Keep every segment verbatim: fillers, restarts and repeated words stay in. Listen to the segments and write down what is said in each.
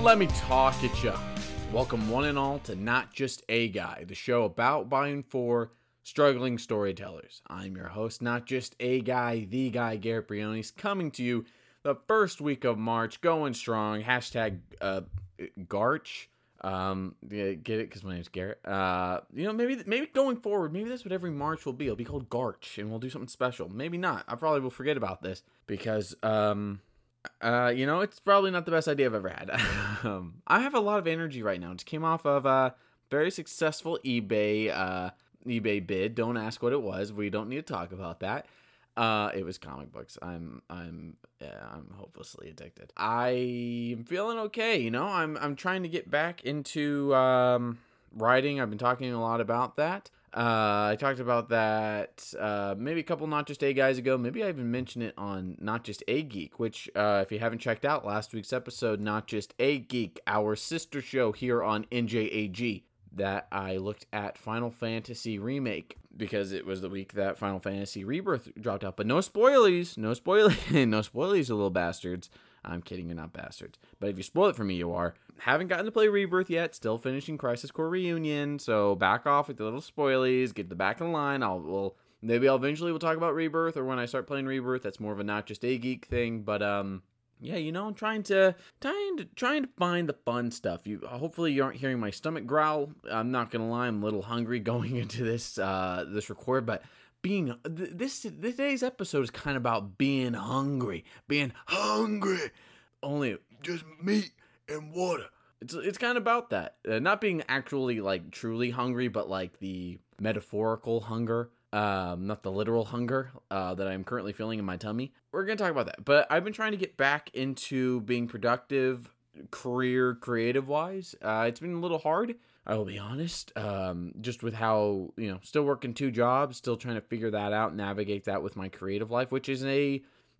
Let me talk at ya. Welcome one and all to Not Just A Guy, the show about by and for struggling storytellers. I'm your host, Not Just A Guy, the guy, Garrett Briones, coming to you the first week of March, going strong. Hashtag uh, Garch. Um, yeah, get it? Because my name's Garrett. Uh, you know, maybe maybe going forward, maybe that's what every March will be. It'll be called Garch, and we'll do something special. Maybe not. I probably will forget about this because, um... Uh, you know, it's probably not the best idea I've ever had. um, I have a lot of energy right now. It just came off of a very successful eBay, uh, eBay bid. Don't ask what it was. We don't need to talk about that. Uh, it was comic books. I'm, I'm, yeah, I'm hopelessly addicted. I am feeling okay. You know, I'm, I'm trying to get back into, um, writing. I've been talking a lot about that. Uh, I talked about that uh, maybe a couple Not Just A Guys ago. Maybe I even mentioned it on Not Just A Geek, which uh, if you haven't checked out last week's episode, Not Just A Geek, our sister show here on N J A G, that I looked at Final Fantasy Remake because it was the week that Final Fantasy Rebirth dropped out. But no spoilies, no spoilies, no spoilies, you little bastards. I'm kidding, you're not bastards. But if you spoil it for me, you are. Haven't gotten to play Rebirth yet. Still finishing Crisis Core Reunion. So back off with the little spoilies. Get the back in line. I'll we'll, maybe I'll eventually we'll talk about Rebirth, or when I start playing Rebirth. That's more of a Not Just A Geek thing. But um, yeah, you know, I'm trying to trying to trying to find the fun stuff. You hopefully you aren't hearing my stomach growl. I'm not gonna lie. I'm a little hungry going into this uh this record, but. Being this today's episode is kind of about being hungry, being hungry. Only just meat and water. It's it's kind of about that. Uh, not being actually like truly hungry, but like the metaphorical hunger, um, not the literal hunger uh, that I'm currently feeling in my tummy. We're gonna talk about that. But I've been trying to get back into being productive, career, creative wise. Uh, it's been a little hard. I will be honest, um, just with how, you know, still working two jobs, still trying to figure that out, navigate that with my creative life, which is a,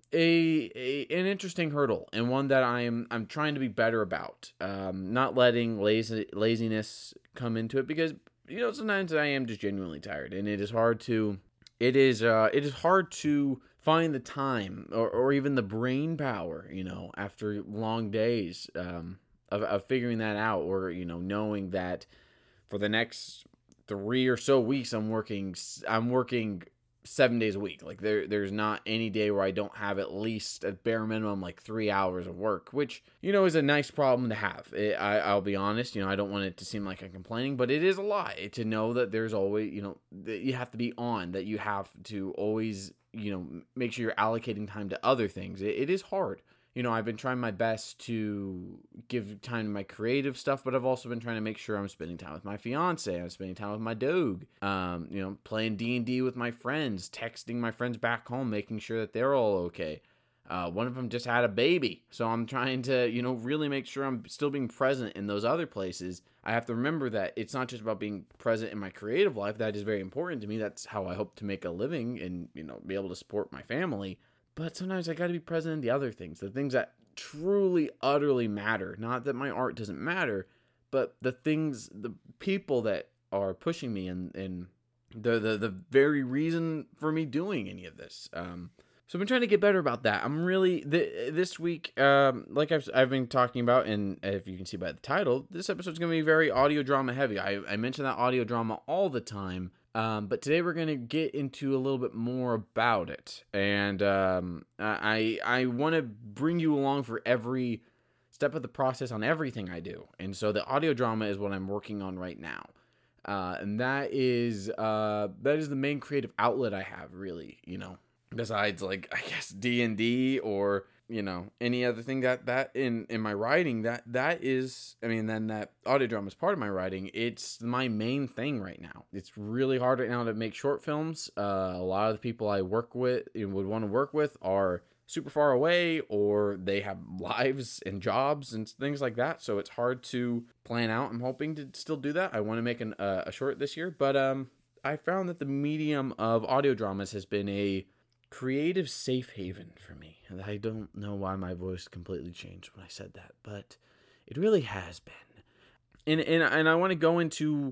a, a an interesting hurdle and one that I am, I'm trying to be better about, um, not letting lazy, laziness come into it because, you know, sometimes I am just genuinely tired and it is hard to, it is, uh, it is hard to find the time or, or even the brain power, you know, after long days, um, Of, of figuring that out, or, you know, knowing that for the next three or so weeks, I'm working, I'm working seven days a week. Like there, there's not any day where I don't have at least at bare minimum, like three hours of work, which, you know, is a nice problem to have. It, I, I'll be honest, you know, I don't want it to seem like I'm complaining, but it is a lie to know that there's always, you know, that you have to be on, that you have to always, you know, make sure you're allocating time to other things. It, it is hard. You know, I've been trying my best to give time to my creative stuff, but I've also been trying to make sure I'm spending time with my fiance. I'm spending time with my dog. Um, you know, playing D and D with my friends, texting my friends back home, making sure that they're all okay. Uh, one of them just had a baby, so I'm trying to, you know, really make sure I'm still being present in those other places. I have to remember that it's not just about being present in my creative life. That is very important to me. That's how I hope to make a living and, you know, be able to support my family. But sometimes I got to be present in the other things, the things that truly, utterly matter. Not that my art doesn't matter, but the things, the people that are pushing me and, and the, the, the very reason for me doing any of this. Um, so I've been trying to get better about that. I'm really, th- this week, um, like I've, I've been talking about, and if you can see by the title, this episode's going to be very audio drama heavy. I, I mention that audio drama all the time. Um, but today we're going to get into a little bit more about it. And um, I I want to bring you along for every step of the process on everything I do. And so the audio drama is what I'm working on right now. Uh, and that is uh, that is the main creative outlet I have, really, you know, besides, like, I guess D and D or, you know, any other thing that, that in, in my writing, that, that is, I mean, then that audio drama is part of my writing. It's my main thing right now. It's really hard right now to make short films. Uh, a lot of the people I work with, you know, would want to work with are super far away, or they have lives and jobs and things like that. So it's hard to plan out. I'm hoping to still do that. I want to make an, uh, a short this year, but um, I found that the medium of audio dramas has been a creative safe haven for me. And I don't know why my voice completely changed when I said that, but it really has been. And and and I want to go into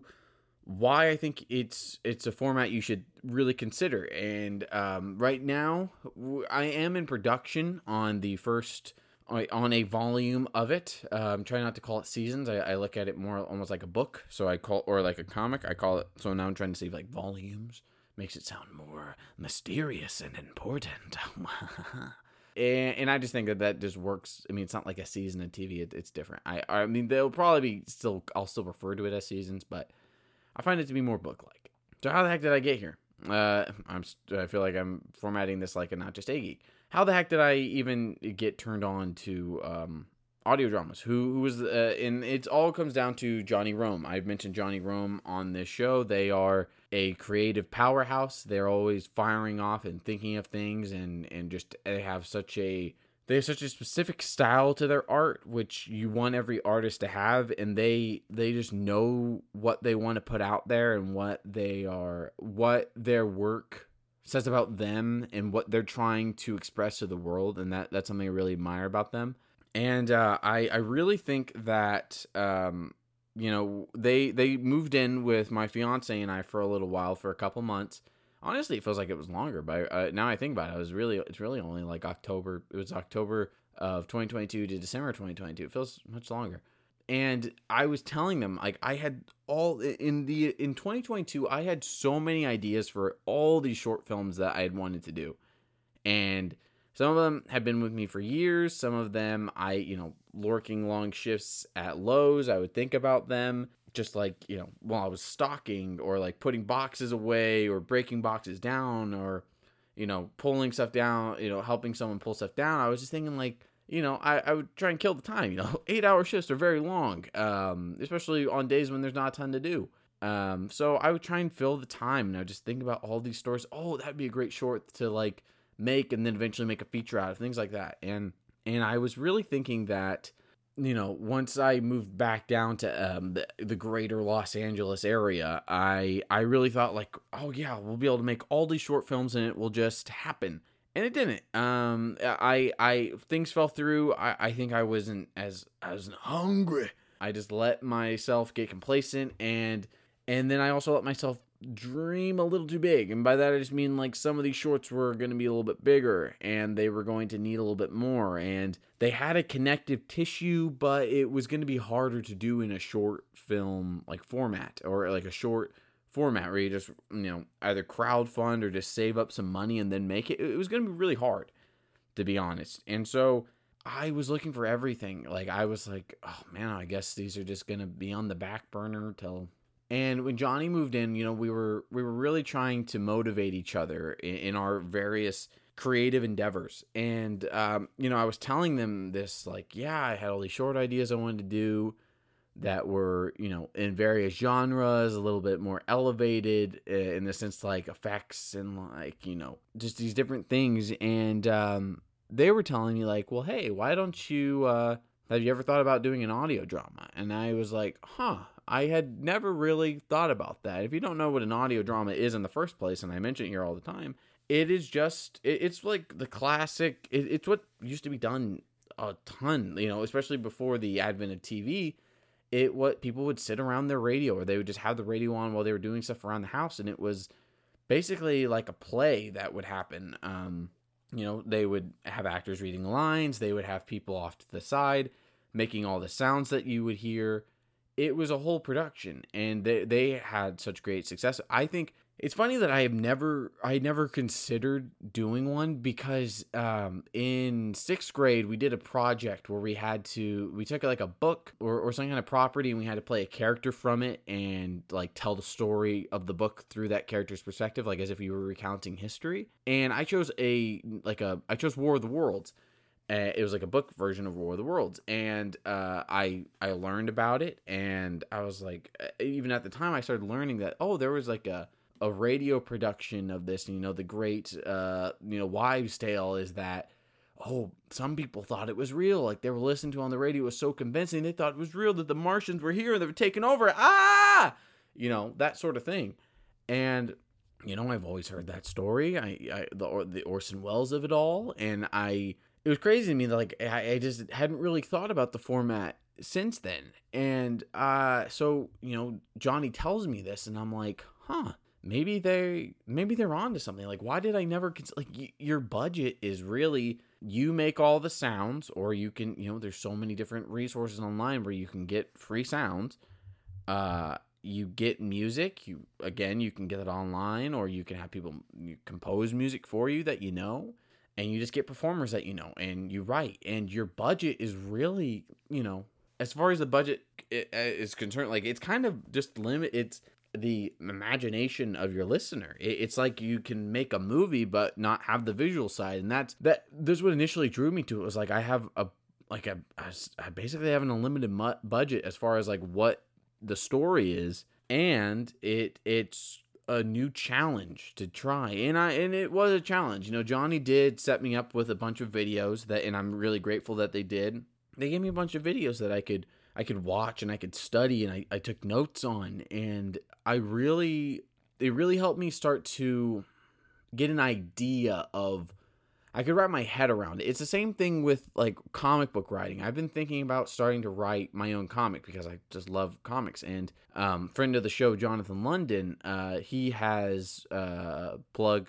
why I think it's it's a format you should really consider. And um, right now, I am in production on the first on a volume of it. Um, try not to call it seasons. I, I look at it more almost like a book. So I call, or like a comic. I call it. So now I'm trying to say like volumes. Makes it sound more mysterious and important. and, and I just think that that just works. I mean, it's not like a season of T V. It, it's different. I I mean, they'll probably be still. I'll still refer to it as seasons, but I find it to be more book-like. So how the heck did I get here? Uh, I'm. I feel like I'm formatting this like a Not Just a Geek. How the heck did I even get turned on to um, audio dramas? Who who was uh, and it all comes down to Johnny Rome. I've mentioned Johnny Rome on this show. They are a creative powerhouse. They're always firing off and thinking of things, and and just they have such a they have such a specific style to their art, which you want every artist to have, and they they just know what they want to put out there and what they are what their work says about them and what they're trying to express to the world, and that that's something I really admire about them. And uh, I I really think that um, you know they they moved in with my fiance and I for a little while, for a couple months. Honestly, it feels like it was longer, but uh, now I think about it, it was really it's really only like October. It was October of twenty twenty-two to December twenty twenty-two. It feels much longer. And I was telling them, like, I had all in the in twenty twenty-two, I had so many ideas for all these short films that I had wanted to do. And some of them have been with me for years. Some of them, I, you know, working long shifts at Lowe's, I would think about them just like, you know, while I was stocking, or like putting boxes away, or breaking boxes down, or, you know, pulling stuff down, you know, helping someone pull stuff down. I was just thinking, like, you know, I, I would try and kill the time. You know, eight hour shifts are very long, um, especially on days when there's not a ton to do. Um, so I would try and fill the time, and I would just think about all these stories. Oh, that'd be a great short to like make, and then eventually make a feature out of, things like that. And, and I was really thinking that, you know, once I moved back down to um, the, the greater Los Angeles area, I, I really thought like, oh yeah, we'll be able to make all these short films and it will just happen. And it didn't. Um, I, I, things fell through. I, I think I wasn't as, as hungry. I just let myself get complacent, and, and then I also let myself dream a little too big. And by that, I just mean like some of these shorts were going to be a little bit bigger, and they were going to need a little bit more, and they had a connective tissue, but it was going to be harder to do in a short film like format, or like a short format where you just, you know, either crowdfund or just save up some money and then make it. It was going to be really hard, to be honest. And so I was looking for everything. Like, I was like, oh man, I guess these are just going to be on the back burner till. And when Johnny moved in, you know, we were we were really trying to motivate each other in, in our various creative endeavors. And um, you know, I was telling them this, like, yeah, I had all these short ideas I wanted to do that were, you know, in various genres, a little bit more elevated in the sense like effects and like, you know, just these different things. And um, they were telling me like, well, hey, why don't you, uh, have you ever thought about doing an audio drama? And I was like, huh, I had never really thought about that. If you don't know what an audio drama is in the first place, and I mention it here all the time, it is just, it, it's like the classic, it, it's what used to be done a ton, you know, especially before the advent of T V. It what people would sit around their radio, or they would just have the radio on while they were doing stuff around the house, and it was basically like a play that would happen. Um, you know, they would have actors reading lines, they would have people off to the side making all the sounds that you would hear. It was a whole production, and they they had such great success. I think it's funny that I have never I never considered doing one, because um, in sixth grade we did a project where we had to we took like a book or, or some kind of property, and we had to play a character from it and like tell the story of the book through that character's perspective, like as if you were recounting history. And I chose a like a I chose War of the Worlds. Uh, it was like a book version of War of the Worlds, and uh, I I learned about it, and I was like, even at the time I started learning that, oh, there was like a a radio production of this. And, you know, the great, uh, you know, wives' tale is that, oh, some people thought it was real. Like, they were listening to it on the radio. It was so convincing. They thought it was real, that the Martians were here and they were taking over. Ah! You know, that sort of thing. And, you know, I've always heard that story. I, I the, or, the Orson Welles of it all. And I, it was crazy to me that, like, I, I just hadn't really thought about the format since then. And, uh, so, you know, Johnny tells me this, and I'm like, huh. maybe they maybe they're on to something. Like, why did I never cons- like y- your budget is really, you make all the sounds, or you can, you know, there's so many different resources online where you can get free sounds. Uh, you get music. You again, you can get it online, or you can have people you compose music for you that you know, and you just get performers that you know, and you write. And your budget is really, you know, as far as the budget is concerned, like it's kind of just limit. It's the imagination of your listener. It's like you can make a movie but not have the visual side, and that's that. That's what initially drew me to it. Was like I have a like a I basically have an unlimited mu- budget as far as like what the story is, and it it's a new challenge to try, and I and it was a challenge. You know, Johnny did set me up with a bunch of videos that, and I'm really grateful that they did. They gave me a bunch of videos that I could I could watch and I could study, and I, I took notes on, and I really it really helped me start to get an idea of, I could wrap my head around it. It's the same thing with like comic book writing. I've been thinking about starting to write my own comic because I just love comics. And um, friend of the show, Jonathan London, uh, he has uh, plug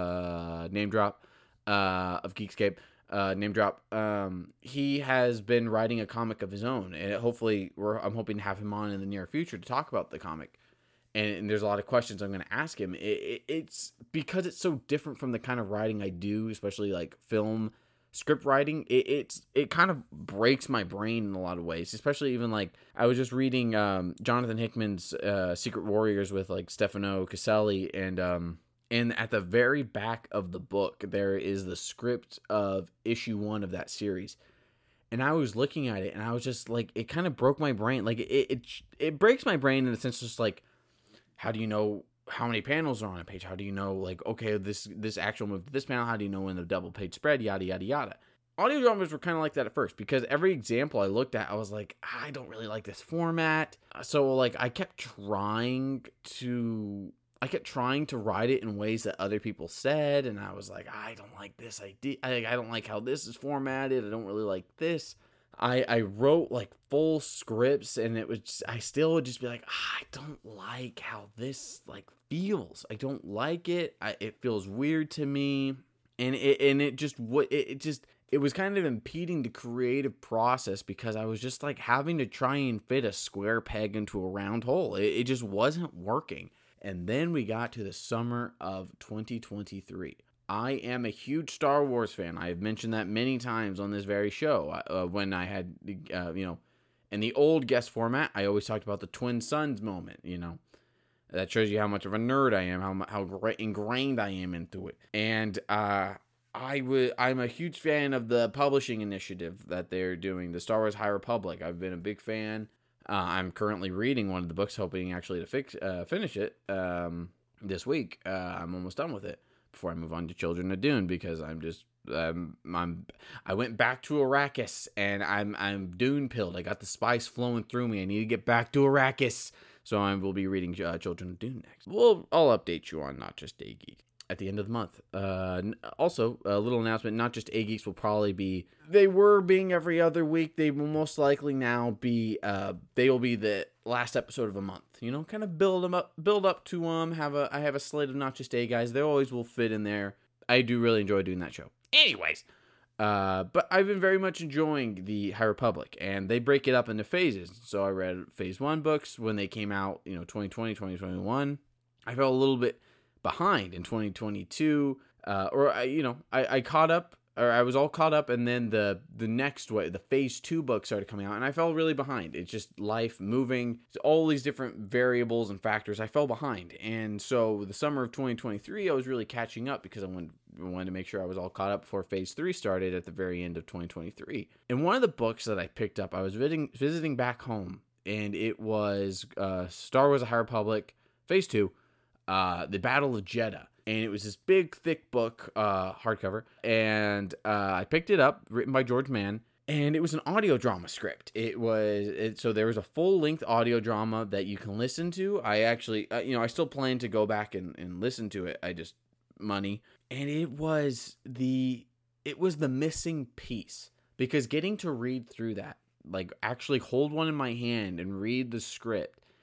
uh, name drop uh, of Geekscape. Uh, name drop. Um, he has been writing a comic of his own, and hopefully, we're I'm hoping to have him on in the near future to talk about the comic. And, and there's a lot of questions I'm going to ask him. It, it, it's because it's so different from the kind of writing I do, especially like film script writing. It it's it kind of breaks my brain in a lot of ways. Especially even like I was just reading um, Jonathan Hickman's uh, Secret Warriors with like Stefano Caselli, and um, and at the very back of the book there is the script of issue one of that series. And I was looking at it, and I was just like, it kind of broke my brain. Like it it it breaks my brain in a sense, just like, how do you know how many panels are on a page? How do you know, like, okay, this this actual move to this panel? How do you know when the double page spread? Yada, yada, yada. Audio dramas were kind of like that at first, because every example I looked at, I was like, I don't really like this format. So, like, I kept trying to... I kept trying to write it in ways that other people said, and I was like, I don't like this idea. I, I don't like how this is formatted. I don't really like this. I, I wrote like full scripts, and it was just, I still would just be like, ah, I don't like how this like feels. I don't like it. I, it feels weird to me, and it and it just what it, it just it was kind of impeding the creative process, because I was just like having to try and fit a square peg into a round hole. It, it just wasn't working. And then we got to the summer of twenty twenty-three. I am a huge Star Wars fan. I have mentioned that many times on this very show. Uh, when I had, uh, you know, in the old guest format, I always talked about the twin sons moment, you know. That shows you how much of a nerd I am, how how ingrained I am into it. And uh, I would, I'm a huge fan of the publishing initiative that they're doing, the Star Wars High Republic. I've been a big fan. Uh, I'm currently reading one of the books, hoping actually to fix, uh, finish it um, this week. Uh, I'm almost done with it before I move on to Children of Dune, because I'm just um, I'm I went back to Arrakis, and I'm I'm Dune pilled. I got the spice flowing through me. I need to get back to Arrakis, so I will be reading uh, Children of Dune next. Well, I'll update you on Not Just A Geek at the end of the month. Uh, also, a little announcement: Not Just A Geeks will probably be, they were being every other week. They will most likely now be. Uh, they will be the last episode of a month. You know, kind of build them up, build up to them. Have a, I have a slate of Not Just A guys. They always will fit in there. I do really enjoy doing that show. Anyways, uh, but I've been very much enjoying the High Republic, and they break it up into phases. So I read phase one books when they came out, you know, twenty twenty, twenty twenty-one. I felt a little bit behind in twenty twenty-two, uh, or I, you know, I, I caught up, or I was all caught up, and then the the next way, the phase two book started coming out, and I fell really behind. It's just life moving, all these different variables and factors. I fell behind, and so the summer of twenty twenty-three, I was really catching up, because I wanted, I wanted to make sure I was all caught up before phase three started at the very end of twenty twenty-three. And one of the books that I picked up, I was visiting visiting back home, and it was uh, Star Wars: The High Republic, phase two. Uh, the Battle of Jedha, and it was this big, thick book, uh, hardcover, and uh, I picked it up, written by George Mann, and it was an audio drama script. It was, it, so there was a full-length audio drama that you can listen to. I actually, uh, you know, I still plan to go back and, and listen to it. I just, money, and it was the, it was the missing piece, because getting to read through that, like actually hold one in my hand and read the script,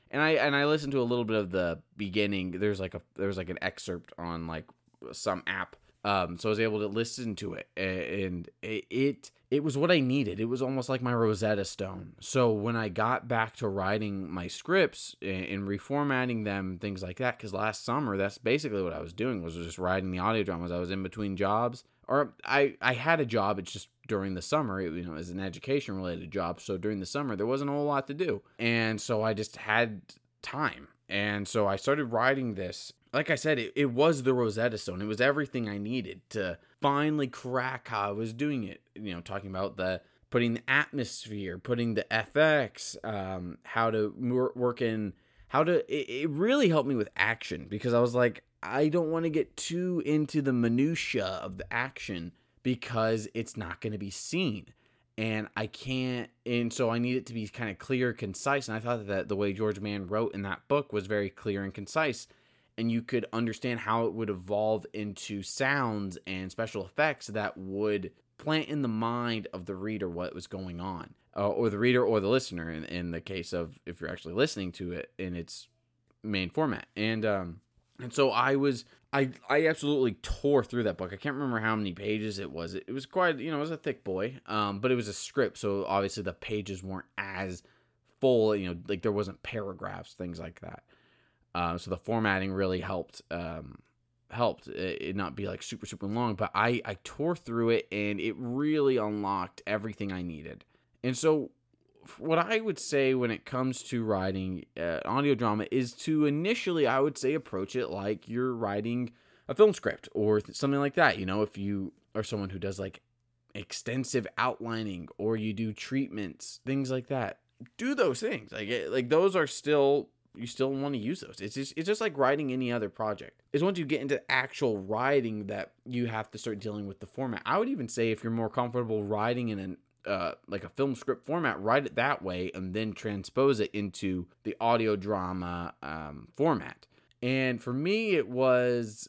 And I and I listened to a little bit of the beginning. There's like a there's like an excerpt on like some app. Um, so I was able to listen to it, and it, it it was what I needed. It was almost like my Rosetta Stone. So when I got back to writing my scripts and, and reformatting them, things like that, because last summer that's basically what I was doing, was just writing the audio dramas. I was in between jobs, or I I had a job. It's just during the summer, it, you know, as an education related job. So during the summer there wasn't a whole lot to do, and so I just had time, and so I started writing this. Like I said, it, it was the Rosetta Stone. It was everything I needed to finally crack how I was doing it. You know, talking about the putting the atmosphere, putting the F X, um, how to work in, how to, it, it really helped me with action, because I was like, I don't want to get too into the minutia of the action because it's not going to be seen. And I can't, and so I need it to be kind of clear, concise. And I thought that the way George Mann wrote in that book was very clear and concise. And you could understand how it would evolve into sounds and special effects that would plant in the mind of the reader what was going on, uh, or the reader or the listener, in, in the case of if you're actually listening to it in its main format. And um, and so I was, I I absolutely tore through that book. I can't remember how many pages it was. It, it was quite, you know, it was a thick boy, um, but it was a script, so obviously the pages weren't as full, you know, like there wasn't paragraphs, things like that. Uh, so the formatting really helped, um, helped it, it not be like super, super long, but I, I tore through it, and it really unlocked everything I needed. And so what I would say when it comes to writing uh, audio drama is to initially, I would say, approach it like you're writing a film script or th- something like that. You know, if you are someone who does like extensive outlining, or you do treatments, things like that, do those things. Like, it, like those are still, you still want to use those. It's just, it's just like writing any other project. It's once you get into actual writing that you have to start dealing with the format. I would even say if you're more comfortable writing in an uh, like a film script format, write it that way and then transpose it into the audio drama um, format. And for me, it was,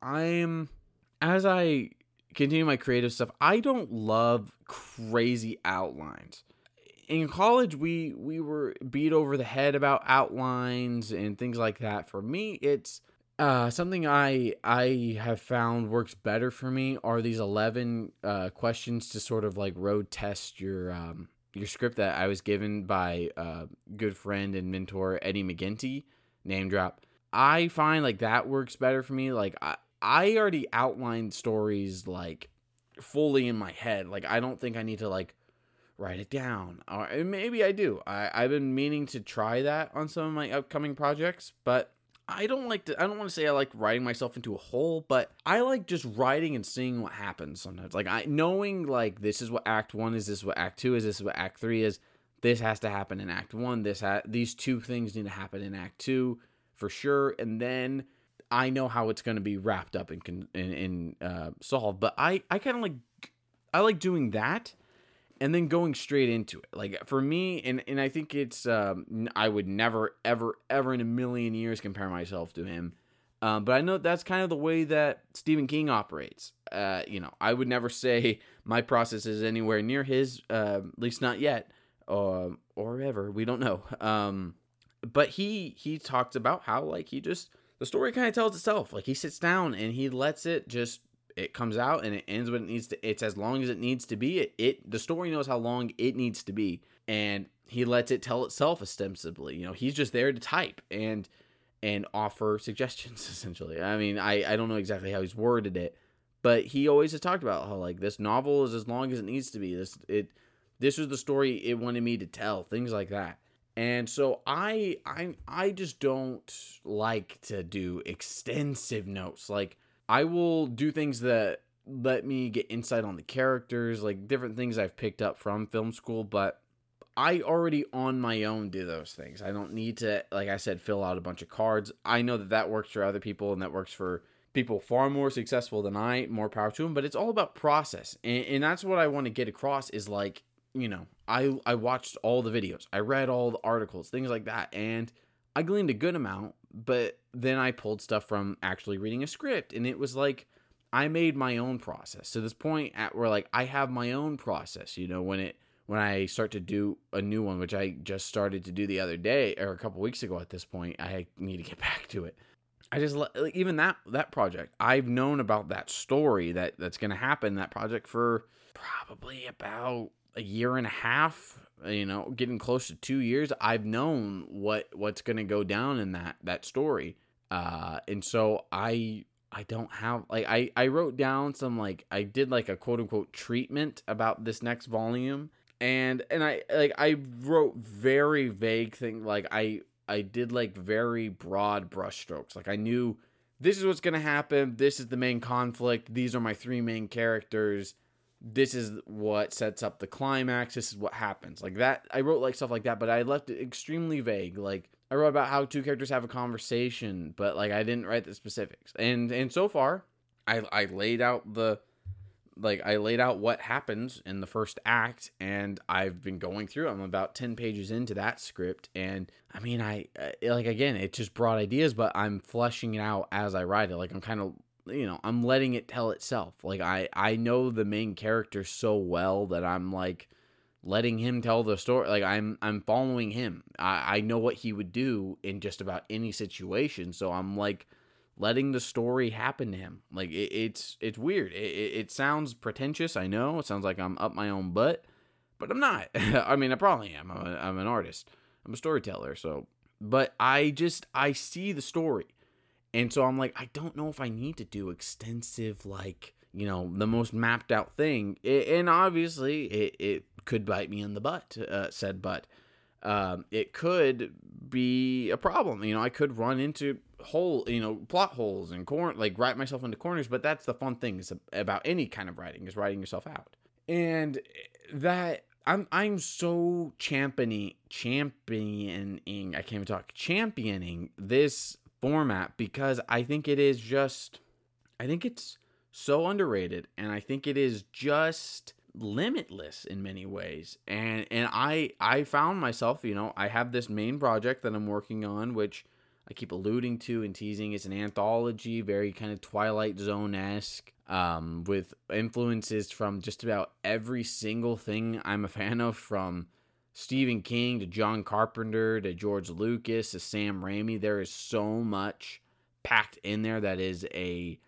I'm, as I continue my creative stuff, I don't love crazy outlines. In college, we we were beat over the head about outlines and things like that. For me, it's uh, something I I have found works better for me are these eleven uh, questions to sort of like road test your um, your script that I was given by a good friend and mentor, Eddie McGinty, name drop. I find like that works better for me. Like I, I already outlined stories like fully in my head. Like I don't think I need to like write it down, or maybe I do. I, I've been meaning to try that on some of my upcoming projects, but I don't like to, I don't want to say I like writing myself into a hole, but I like just writing and seeing what happens sometimes. Like I knowing like this is what act one is, this is what act two is, this is what act three is, this has to happen in act one, this ha- these two things need to happen in act two for sure, and then I know how it's going to be wrapped up and in, in, in uh, solved. But I, I kind of like, I like doing that and then going straight into it. Like for me, and, and I think it's, um, I would never, ever, ever in a million years compare myself to him. Um, but I know that's kind of the way that Stephen King operates. Uh, you know, I would never say my process is anywhere near his, uh, at least not yet, uh, or ever. We don't know. Um, but he, he talks about how like he just, the story kind of tells itself. Like he sits down and he lets it just, it comes out and it ends when it needs to. It's as long as it needs to be. It, it the story knows how long it needs to be, and he lets it tell itself ostensibly. You know, he's just there to type and and offer suggestions. Essentially, I mean, I I don't know exactly how he's worded it, but he always has talked about how like this novel is as long as it needs to be. This it this was the story it wanted me to tell. Things like that. And so I I I just don't like to do extensive notes. Like I will do things that let me get insight on the characters, like different things I've picked up from film school, but I already on my own do those things. I don't need to, like I said, fill out a bunch of cards. I know that that works for other people and that works for people far more successful than I, more power to them, but it's all about process. And, and that's what I want to get across is like, you know, I, I watched all the videos, I read all the articles, things like that, and I gleaned a good amount, but then I pulled stuff from actually reading a script, and it was like I made my own process to this point at where like I have my own process, you know, when it when I start to do a new one, which I just started to do the other day or a couple weeks ago at this point, I need to get back to it. I just like even that that project. I've known about that story that that's going to happen, that project, for probably about a year and a half, you know, getting close to two years. I've known what what's going to go down in that that story. Uh and so I I don't have like I I wrote down some like I did like a quote unquote treatment about this next volume, and and I like I wrote very vague things, like I I did like very broad brushstrokes. Like I knew this is what's going to happen. This is the main conflict. These are my three main characters. This is what sets up the climax. This is what happens. Like that. I wrote like stuff like that, but I left it extremely vague. Like I wrote about how two characters have a conversation, but like I didn't write the specifics. And and so far, I I laid out the like I laid out what happens in the first act, and I've been going through. I'm about ten pages into that script, and I mean, I uh, like again, it's just broad ideas, but I'm fleshing it out as I write it. Like I'm kind of, you know, I'm letting it tell itself. Like I I know the main character so well that I'm like letting him tell the story. Like I'm I'm following him. I I know what he would do in just about any situation, so I'm like letting the story happen to him. Like it, it's it's weird. It, it, it sounds pretentious. I know it sounds like I'm up my own butt, but I'm not. I mean, I probably am. I'm, a, I'm an artist. I'm a storyteller. So, but I just I see the story, and so I'm like, I don't know if I need to do extensive, like, you know, the most mapped out thing. It, and obviously, it it could bite me in the butt. Uh, said butt. Um, it could be a problem. You know, I could run into hole, you know, plot holes and corner, like write myself into corners. But that's the fun thing is about any kind of writing, is writing yourself out. And that I'm I'm so championing championing. I can't even talk championing this format because I think it is just, I think it's so underrated, and I think it is just limitless in many ways. And and I I found myself, you know, I have this main project that I'm working on, which I keep alluding to and teasing. It's an anthology, very kind of Twilight Zone-esque, um, with influences from just about every single thing I'm a fan of, from Stephen King to John Carpenter to George Lucas to Sam Raimi. There is so much packed in there that is a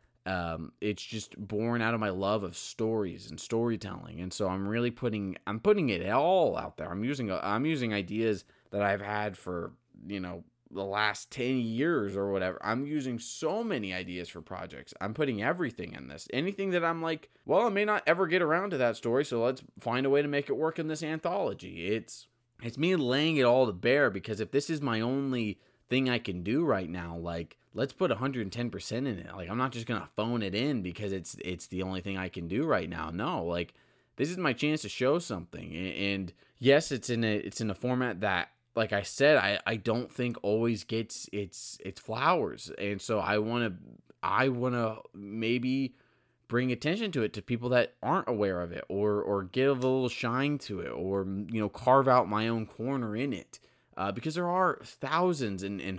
Um, it's just born out of my love of stories and storytelling, and so I'm really putting I'm putting it all out there. I'm using I'm using ideas that I've had for, you know, the last ten years or whatever. I'm using so many ideas for projects. I'm putting everything in this. Anything that I'm like, well, I may not ever get around to that story, so let's find a way to make it work in this anthology. It's it's me laying it all to bear, because if this is my only thing I can do right now, like, let's put one hundred ten percent in it. Like, I'm not just gonna phone it in because it's it's the only thing I can do right now. No, like, this is my chance to show something. And yes, it's in a it's in a format that, like I said, I, I don't think always gets its its flowers. And so I wanna I wanna maybe bring attention to it to people that aren't aware of it, or or give a little shine to it, or, you know, carve out my own corner in it. Uh, because there are thousands and, and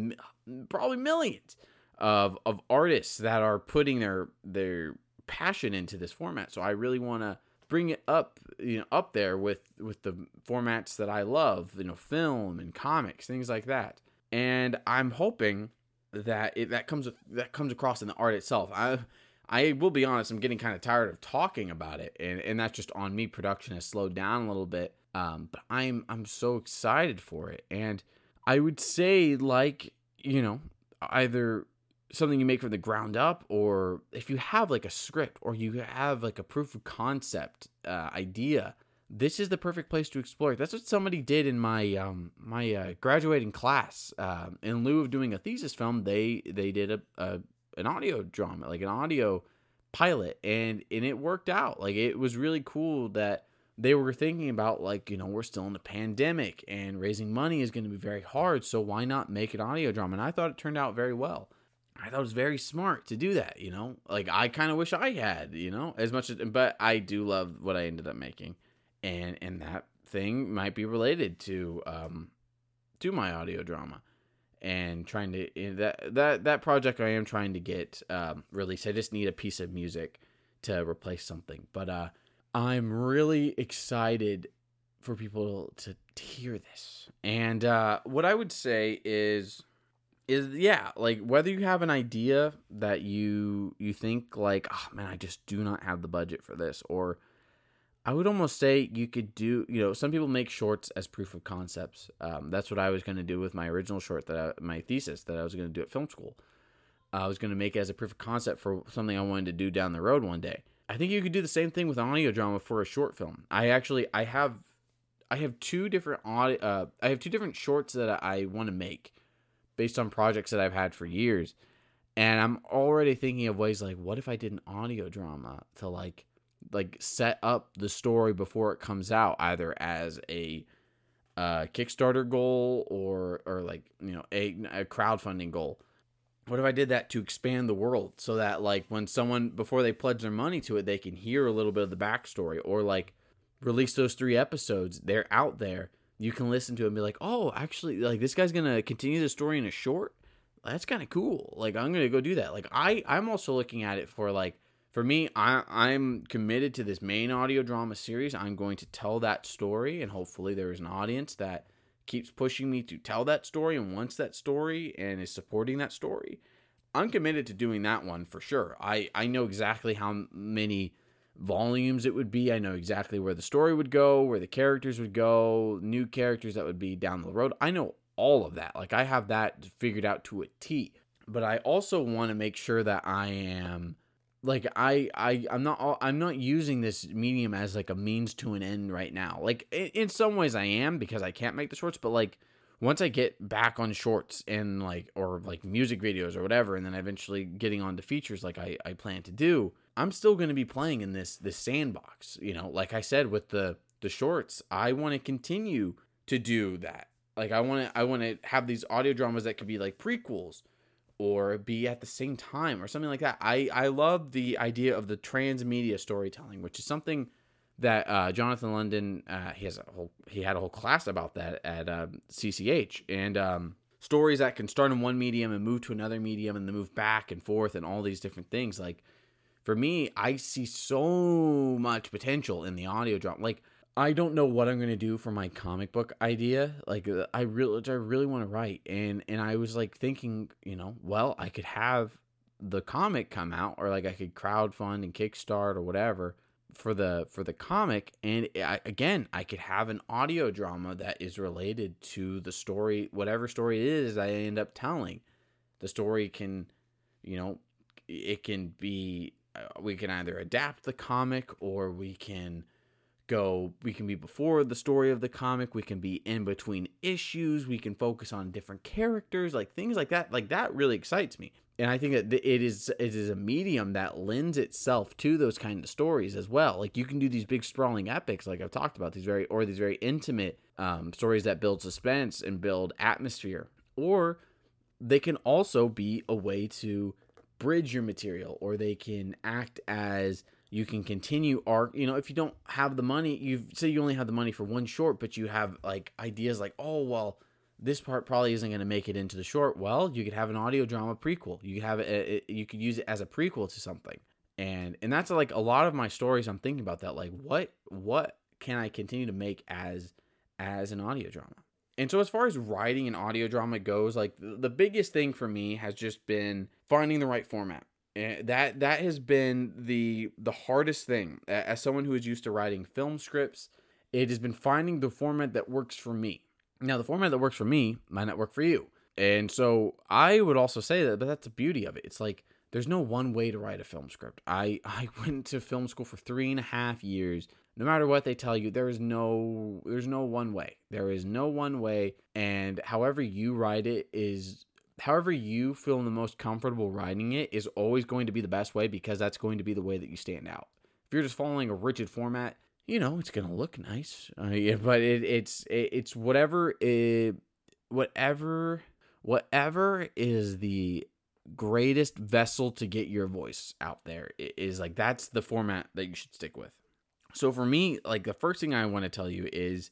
probably millions of of artists that are putting their their passion into this format. So I really want to bring it up, you know, up there with with the formats that I love, you know, film and comics, things like that. And I'm hoping that it that comes that comes across in the art itself. I I will be honest, I'm getting kind of tired of talking about it, and and that's just on me. Production has slowed down a little bit. Um, but I'm I'm so excited for it. And I would say, like, you know, either something you make from the ground up, or if you have like a script, or you have like a proof of concept uh, idea, this is the perfect place to explore it. That's what somebody did in my um my uh, graduating class. Uh, in lieu of doing a thesis film, they they did a, a an audio drama, like an audio pilot, and and it worked out. Like, it was really cool that they were thinking about, like, you know, we're still in a pandemic and raising money is going to be very hard, so why not make an audio drama? And I thought it turned out very well. I thought it was very smart to do that, you know? Like, I kind of wish I had, you know, as much as, but I do love what I ended up making. And and that thing might be related to um to my audio drama. And trying to, that that that project I am trying to get um released. I just need a piece of music to replace something. But uh I'm really excited for people to, to hear this. And uh, what I would say is, is yeah, like whether you have an idea that you you think like, oh man, I just do not have the budget for this, or I would almost say you could do, you know, some people make shorts as proof of concepts. Um, that's what I was going to do with my original short, that I, my thesis that I was going to do at film school. I was going to make it as a proof of concept for something I wanted to do down the road one day. I think you could do the same thing with audio drama for a short film. I actually, I have, I have two different audio, uh, I have two different shorts that I want to make based on projects that I've had for years. And I'm already thinking of ways like, what if I did an audio drama to like, like set up the story before it comes out, either as a uh, Kickstarter goal or, or like, you know, a, a crowdfunding goal. What if I did that to expand the world so that like when someone, before they pledge their money to it, they can hear a little bit of the backstory, or like release those three episodes. They're out there. You can listen to it and be like, oh, actually, like this guy's going to continue the story in a short. That's kind of cool. Like I'm going to go do that. Like I, I'm also looking at it for like, for me, I, I'm committed to this main audio drama series. I'm going to tell that story, and hopefully there is an audience that keeps pushing me to tell that story and wants that story and is supporting that story. I'm committed to doing that one for sure. I, I know exactly how many volumes it would be. I know exactly where the story would go, where the characters would go, new characters that would be down the road. I know all of that. Like I have that figured out to a T. But I also want to make sure that I am like I I I'm not I'm not using this medium as like a means to an end right now. Like in, in some ways I am, because I can't make the shorts, but like once I get back on shorts and like, or like music videos or whatever, and then eventually getting on to features like I, I plan to do, I'm still going to be playing in this this sandbox. You know, like I said with the the shorts, I want to continue to do that. Like I want to I want to have these audio dramas that could be like prequels, or be at the same time, or something like that. I, I love the idea of the transmedia storytelling, which is something that uh, Jonathan London, uh, he has a whole he had a whole class about that at uh, C C H, and um, stories that can start in one medium and move to another medium and then move back and forth and all these different things. Like for me, I see so much potential in the audio drama. Like I don't know what I'm going to do for my comic book idea. Like I really, I really want to write. And, and I was like thinking, you know, well, I could have the comic come out, or like I could crowdfund and kickstart or whatever for the, for the comic. And I, again, I could have an audio drama that is related to the story, whatever story it is I end up telling. The story can, you know, it can be, uh, we can either adapt the comic, or we can go, we can be before the story of the comic, we can be in between issues, we can focus on different characters, like things like that. Like that really excites me. And I think that it is it is a medium that lends itself to those kind of stories as well. Like you can do these big sprawling epics, like I've talked about, these very or these very intimate um, stories that build suspense and build atmosphere. Or they can also be a way to bridge your material, or they can act as, you can continue arc, you know, if you don't have the money, you say you only have the money for one short, but you have like ideas like, oh, well, this part probably isn't going to make it into the short. Well, you could have an audio drama prequel. You could have it, you could use it as a prequel to something. And, and that's like a lot of my stories. I'm thinking about that. Like what, what can I continue to make as, as an audio drama? And so as far as writing an audio drama goes, like the biggest thing for me has just been finding the right format. And that that has been the the hardest thing. As someone who is used to writing film scripts, it has been finding the format that works for me. Now, the format that works for me might not work for you. And so I would also say that, but that's the beauty of it. It's like there's no one way to write a film script. I, I went to film school for three and a half years. No matter what they tell you, there is no there's no one way. There is no one way. And however you write it is, however you feel the most comfortable writing it is always going to be the best way, because that's going to be the way that you stand out. If you're just following a rigid format, you know, it's going to look nice. Uh, yeah, but it, it's it, it's whatever it, whatever whatever is the greatest vessel to get your voice out there is like, that's the format that you should stick with. So for me, like the first thing I want to tell you is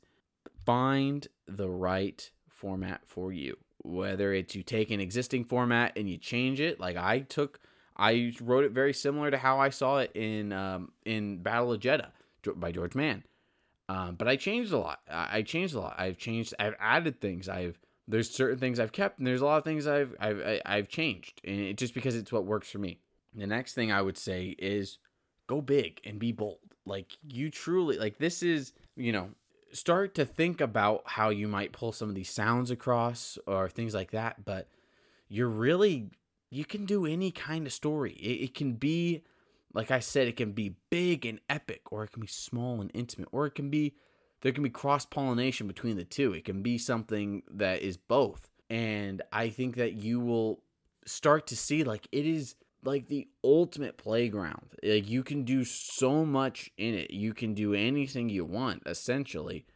find the right format for you. Whether it's you take an existing format and you change it, like I took, I wrote it very similar to how I saw it in um, in Battle of Jeddah. by George Mann. Um, but I changed a lot. I changed a lot. I've changed. I've added things. I've there's certain things I've kept, and there's a lot of things I've I've I've changed, and it, just because it's what works for me. The next thing I would say is go big and be bold. Like you truly like this is you know start to think about how you might pull some of these sounds across or things like that. But you're really you can do any kind of story. It, it can be. Like I said, it can be big and epic, or it can be small and intimate, or it can be, there can be cross-pollination between the two. It can be something that is both. And I think that you will start to see, like, it is like the ultimate playground. Like, you can do so much in it. You can do anything you want, essentially.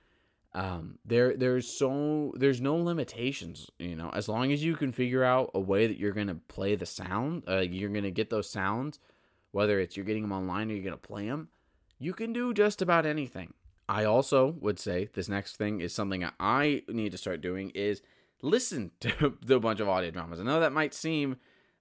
Um, there, there's so, there's no limitations, you know, as long as you can figure out a way that you're going to play the sound, uh, you're going to get those sounds. Whether it's you're getting them online or you're going to play them, you can do just about anything. I also would say this next thing is something I need to start doing is listen to, to a bunch of audio dramas. I know that might seem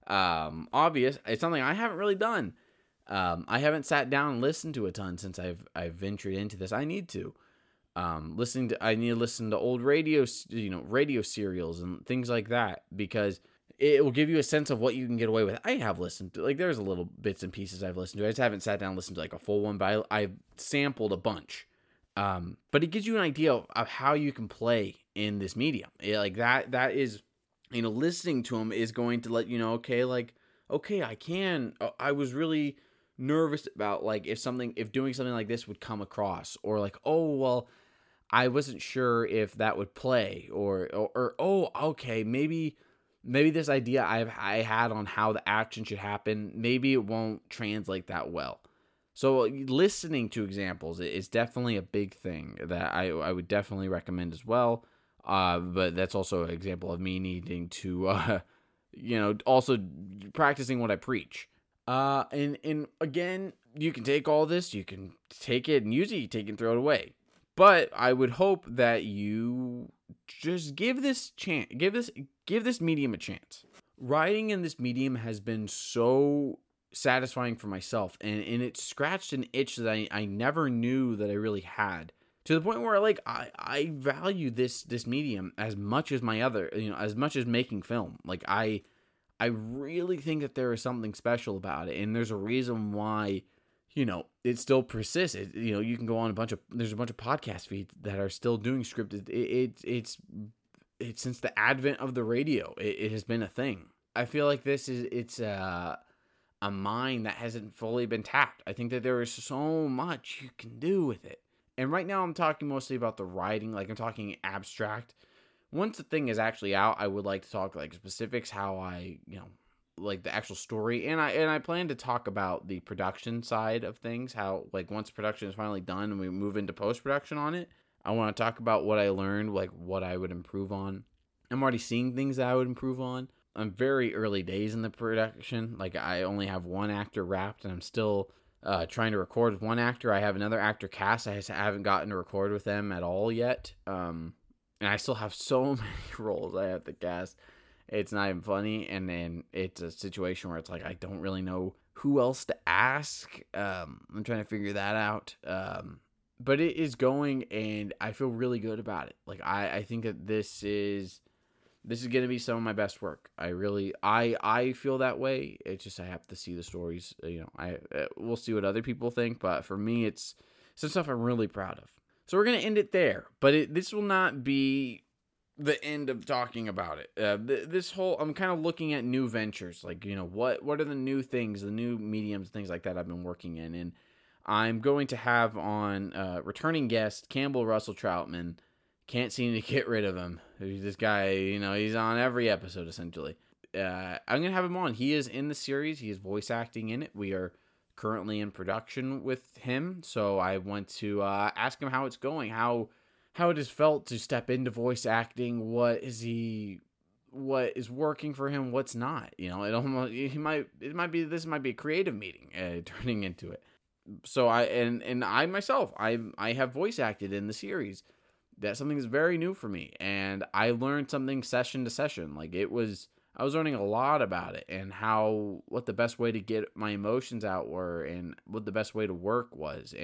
um, obvious. It's something I haven't really done. Um, I haven't sat down and listened to a ton since I've I've ventured into this. I need to. Um, listening to I need to listen to old radio, you know, radio serials and things like that because it will give you a sense of what you can get away with. I have listened to, like, there's a little bits and pieces I've listened to. I just haven't sat down and listened to, like, a full one, but I, I've sampled a bunch. Um, but it gives you an idea of, of how you can play in this medium. It, like, that, that is, you know, listening to them is going to let you know, okay, like, okay, I can, I was really nervous about, like, if something, if doing something like this would come across, or, like, oh, well, I wasn't sure if that would play, or, or, or oh, okay, maybe... Maybe this idea I've I had on how the action should happen, maybe it won't translate that well. So listening to examples is definitely a big thing that I I would definitely recommend as well. Uh, but that's also an example of me needing to, uh, you know, also practicing what I preach. Uh, and and again, you can take all this, you can take it and use it, you take it and throw it away. But I would hope that you just give this chance, give this, give this medium a chance. Writing in this medium has been so satisfying for myself, and, and it scratched an itch that I, I never knew that I really had. To the point where like I, I value this this medium as much as my other, you know, as much as making film. Like I I really think that there is something special about it, and there's a reason why. You know, it still persists. It, you know, you can go on a bunch of, there's a bunch of podcast feeds that are still doing scripted. It, it it's, it's since the advent of the radio, it, it has been a thing. I feel like this is, it's a, a mind that hasn't fully been tapped. I think that there is so much you can do with it. And right now I'm talking mostly about the writing, like I'm talking abstract. Once the thing is actually out, I would like to talk like specifics, how I, you know, like the actual story, and I and I plan to talk about the production side of things, how like once production is finally done and we move into post-production on it, I want to talk about what I learned, like what I would improve on. I'm already seeing things that I would improve on. I'm very early days in the production. Like I only have one actor wrapped, and I'm still uh, trying to record with one actor. I have another actor cast. I haven't gotten to record with them at all yet, um, and I still have so many roles I have to cast. It's not even funny, and then it's a situation where it's like I don't really know who else to ask. Um, I'm trying to figure that out. Um, but it is going, and I feel really good about it. Like I, I think that this is this is gonna be some of my best work. I really, I, I feel that way. It's just I have to see the stories. You know, I uh, we'll see what other people think, but for me, it's some stuff I'm really proud of. So we're gonna end it there, but it, this will not be the end of talking about it. Uh, th- this whole, I'm kind of looking at new ventures, like, you know, what, what are the new things, the new mediums, things like that I've been working in. And I'm going to have on uh, returning guest, Campbell Russell Troutman. Can't seem to get rid of him. This guy, you know, he's on every episode essentially. Uh, I'm going to have him on. He is in the series. He is voice acting in it. We are currently in production with him. So I want to uh, ask him how it's going, how, how it has felt to step into voice acting. What is he, what is working for him? What's not, you know, it almost, he might, it might be, this might be a creative meeting uh, turning into it. So I, and, and I myself, I, I have voice acted in the series. That's something that's very new for me. And I learned something session to session. Like it was, I was learning a lot about it and how, what the best way to get my emotions out were and what the best way to work was. And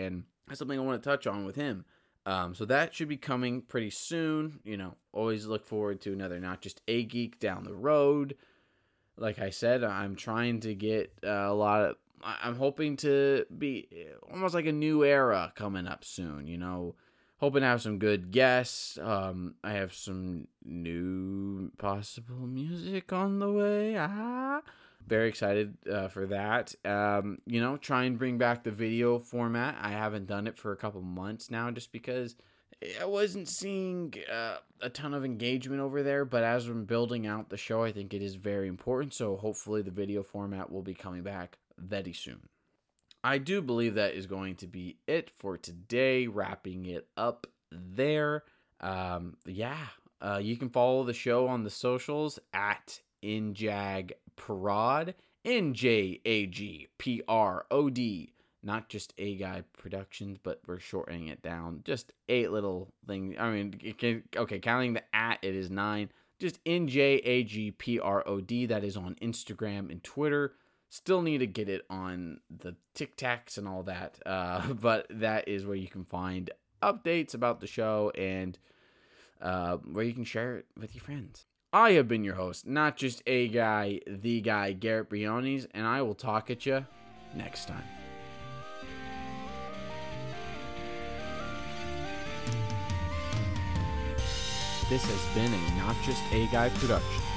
that's something I want to touch on with him. Um, so that should be coming pretty soon. You know, always look forward to another Not Just A Geek down the road. Like I said, I'm trying to get uh, a lot of, I'm hoping to be almost like a new era coming up soon, you know, hoping to have some good guests. Um, I have some new possible music on the way. Ah, very excited uh, for that. Um, you know, try and bring back the video format. I haven't done it for a couple months now just because I wasn't seeing uh, a ton of engagement over there, but as I'm building out the show, I think it is very important, so hopefully the video format will be coming back very soon. I do believe that is going to be it for today, wrapping it up there. Um, yeah, uh, you can follow the show on the socials at NJagProd, N J A G P R O D. Not just A Guy Productions, but we're shortening it down. Just eight little things. I mean, it can, okay, counting the at, it is nine. Just N J A G P R O D. That is on Instagram and Twitter. Still need to get it on the TikToks and all that. Uh, but that is where you can find updates about the show and uh, where you can share it with your friends. I have been your host, Not Just A Guy, the guy, Garrett Briones, and I will talk at you next time. This has been a Not Just A Guy production.